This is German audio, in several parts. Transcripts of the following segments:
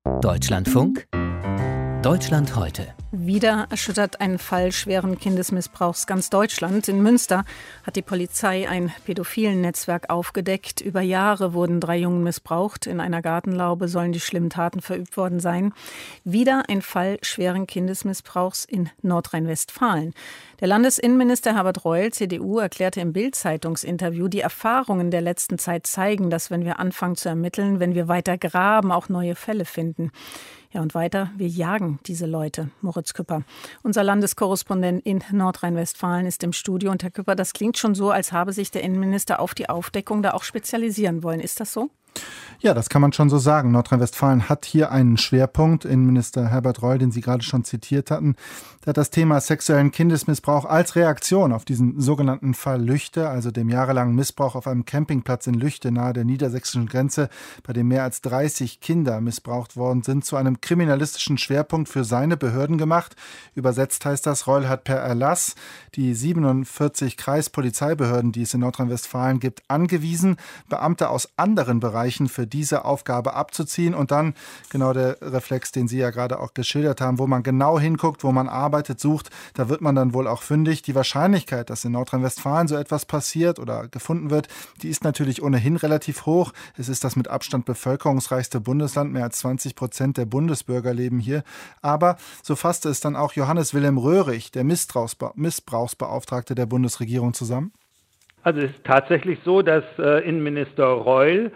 Deutschlandfunk, Deutschland heute. Wieder erschüttert ein Fall schweren Kindesmissbrauchs ganz Deutschland. In Münster hat die Polizei ein pädophilen Netzwerk aufgedeckt. Über Jahre wurden 3 Jungen missbraucht. In einer Gartenlaube sollen die schlimmen Taten verübt worden sein. Wieder ein Fall schweren Kindesmissbrauchs in Nordrhein-Westfalen. Der Landesinnenminister Herbert Reul, CDU, erklärte im Bild-Zeitungsinterview, die Erfahrungen der letzten Zeit zeigen, dass wenn wir anfangen zu ermitteln, wenn wir weiter graben, auch neue Fälle finden. Ja, und weiter, wir jagen diese Leute. Moritz Küpper, unser Landeskorrespondent in Nordrhein-Westfalen, ist im Studio. Und Herr Küpper, das klingt schon so, als habe sich der Innenminister auf die Aufdeckung da auch spezialisieren wollen. Ist das so? Ja, das kann man schon so sagen. Nordrhein-Westfalen hat hier einen Schwerpunkt. Innenminister Herbert Reul, den Sie gerade schon zitiert hatten, der hat das Thema sexuellen Kindesmissbrauch als Reaktion auf diesen sogenannten Fall Lüchte, also dem jahrelangen Missbrauch auf einem Campingplatz in Lüchte nahe der niedersächsischen Grenze, bei dem mehr als 30 Kinder missbraucht worden sind, zu einem kriminalistischen Schwerpunkt für seine Behörden gemacht. Übersetzt heißt das, Reul hat per Erlass die 47 Kreispolizeibehörden, die es in Nordrhein-Westfalen gibt, angewiesen, Beamte aus anderen Bereichen für diese Aufgabe abzuziehen und dann genau der Reflex, den Sie ja gerade auch geschildert haben, wo man genau hinguckt, wo man arbeitet, sucht, da wird man dann wohl auch fündig. Die Wahrscheinlichkeit, dass in Nordrhein-Westfalen so etwas passiert oder gefunden wird, die ist natürlich ohnehin relativ hoch. Es ist das mit Abstand bevölkerungsreichste Bundesland, mehr als 20% der Bundesbürger leben hier. Aber so fasste es dann auch Johannes Wilhelm Röhrig, der Missbrauchsbeauftragte der Bundesregierung, zusammen. Also es ist tatsächlich so, dass Innenminister Reul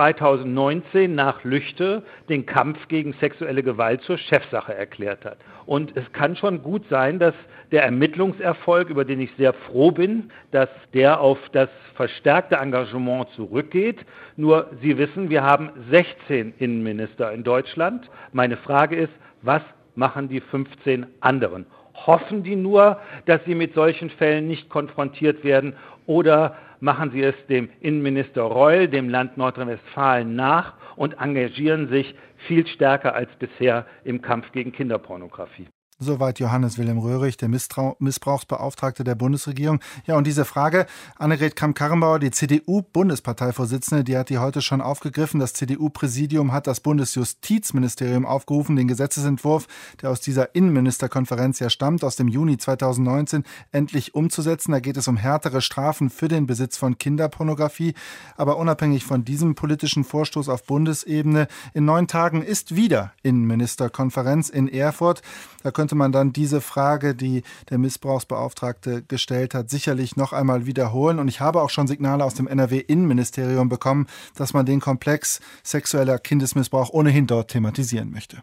2019 nach Lüchte den Kampf gegen sexuelle Gewalt zur Chefsache erklärt hat. Und es kann schon gut sein, dass der Ermittlungserfolg, über den ich sehr froh bin, dass der auf das verstärkte Engagement zurückgeht. Nur Sie wissen, wir haben 16 Innenminister in Deutschland. Meine Frage ist, was machen die 15 anderen? Hoffen die nur, dass sie mit solchen Fällen nicht konfrontiert werden, oder machen sie es dem Innenminister Reul, dem Land Nordrhein-Westfalen nach und engagieren sich viel stärker als bisher im Kampf gegen Kinderpornografie? Soweit Johannes Wilhelm Röhrig, der Missbrauchsbeauftragte der Bundesregierung. Ja, und diese Frage, Annegret Kramp-Karrenbauer, die CDU-Bundesparteivorsitzende, die hat die heute schon aufgegriffen. Das CDU-Präsidium hat das Bundesjustizministerium aufgerufen, den Gesetzesentwurf, der aus dieser Innenministerkonferenz ja stammt, aus dem Juni 2019, endlich umzusetzen. Da geht es um härtere Strafen für den Besitz von Kinderpornografie. Aber unabhängig von diesem politischen Vorstoß auf Bundesebene, in 9 Tagen ist wieder Innenministerkonferenz in Erfurt. Da könnte man dann diese Frage, die der Missbrauchsbeauftragte gestellt hat, sicherlich noch einmal wiederholen. Und ich habe auch schon Signale aus dem NRW-Innenministerium bekommen, dass man den Komplex sexueller Kindesmissbrauch ohnehin dort thematisieren möchte.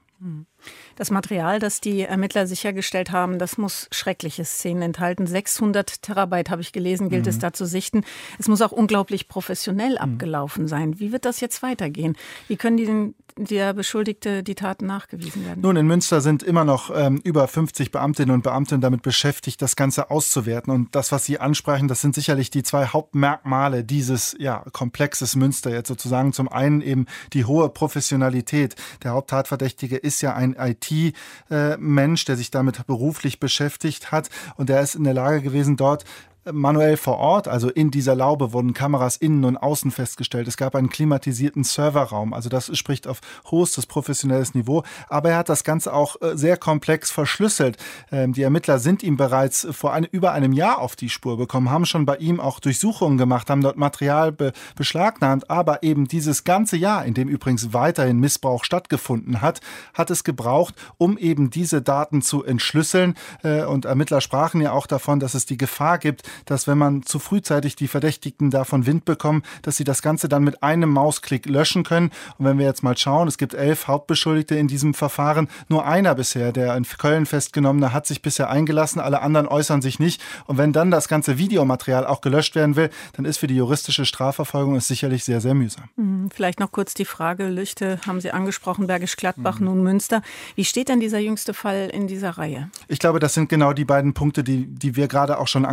Das Material, das die Ermittler sichergestellt haben, das muss schreckliche Szenen enthalten. 600 Terabyte, habe ich gelesen, gilt es da zu sichten. Es muss auch unglaublich professionell abgelaufen sein. Wie wird das jetzt weitergehen? Wie können der Beschuldigte die Taten nachgewiesen werden? Nun, in Münster sind immer noch über 50 Beamtinnen und Beamte damit beschäftigt, das Ganze auszuwerten. Und das, was Sie ansprechen, das sind sicherlich die 2 Hauptmerkmale dieses Komplexes Münster jetzt sozusagen. Zum einen eben die hohe Professionalität. Der Haupttatverdächtige ist ja ein IT-Mensch, der sich damit beruflich beschäftigt hat. Und der ist in der Lage gewesen, dort manuell vor Ort, also in dieser Laube wurden Kameras innen und außen festgestellt. Es gab einen klimatisierten Serverraum, also das spricht auf hochstes professionelles Niveau. Aber er hat das Ganze auch sehr komplex verschlüsselt. Die Ermittler sind ihm bereits vor über einem Jahr auf die Spur gekommen, haben schon bei ihm auch Durchsuchungen gemacht, haben dort Material beschlagnahmt. Aber eben dieses ganze Jahr, in dem übrigens weiterhin Missbrauch stattgefunden hat, hat es gebraucht, um eben diese Daten zu entschlüsseln. Und Ermittler sprachen ja auch davon, dass es die Gefahr gibt, dass wenn man zu frühzeitig die Verdächtigten davon Wind bekommen, dass sie das Ganze dann mit einem Mausklick löschen können. Und wenn wir jetzt mal schauen, es gibt 11 Hauptbeschuldigte in diesem Verfahren. Nur einer bisher, der in Köln festgenommene, hat sich bisher eingelassen. Alle anderen äußern sich nicht. Und wenn dann das ganze Videomaterial auch gelöscht werden will, dann ist für die juristische Strafverfolgung es sicherlich sehr, sehr mühsam. Vielleicht noch kurz die Frage, Lüchte haben Sie angesprochen, Bergisch Gladbach, nun Münster. Wie steht denn dieser jüngste Fall in dieser Reihe? Ich glaube, das sind genau die beiden Punkte, die wir gerade auch schon angesprochen haben.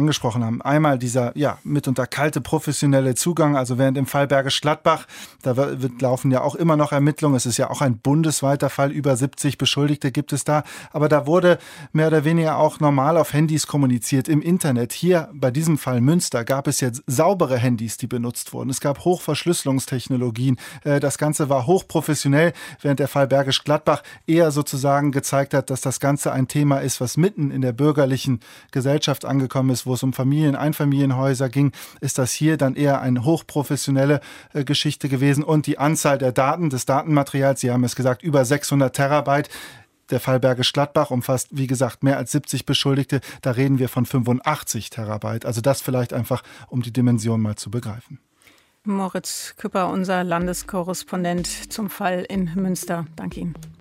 Maßnahmen. Einmal dieser mitunter kalte professionelle Zugang, also während im Fall Bergisch Gladbach, da laufen ja auch immer noch Ermittlungen, es ist ja auch ein bundesweiter Fall, über 70 Beschuldigte gibt es da, aber da wurde mehr oder weniger auch normal auf Handys kommuniziert im Internet. Hier bei diesem Fall Münster gab es jetzt saubere Handys, die benutzt wurden. Es gab Hochverschlüsselungstechnologien. Das Ganze war hochprofessionell, während der Fall Bergisch Gladbach eher sozusagen gezeigt hat, dass das Ganze ein Thema ist, was mitten in der bürgerlichen Gesellschaft angekommen ist, wo es um Einfamilienhäuser ging, ist das hier dann eher eine hochprofessionelle Geschichte gewesen. Und die Anzahl der Daten, des Datenmaterials, Sie haben es gesagt, über 600 Terabyte. Der Fall Bergisch Gladbach umfasst, wie gesagt, mehr als 70 Beschuldigte. Da reden wir von 85 Terabyte. Also das vielleicht einfach, um die Dimension mal zu begreifen. Moritz Küpper, unser Landeskorrespondent zum Fall in Münster. Danke Ihnen.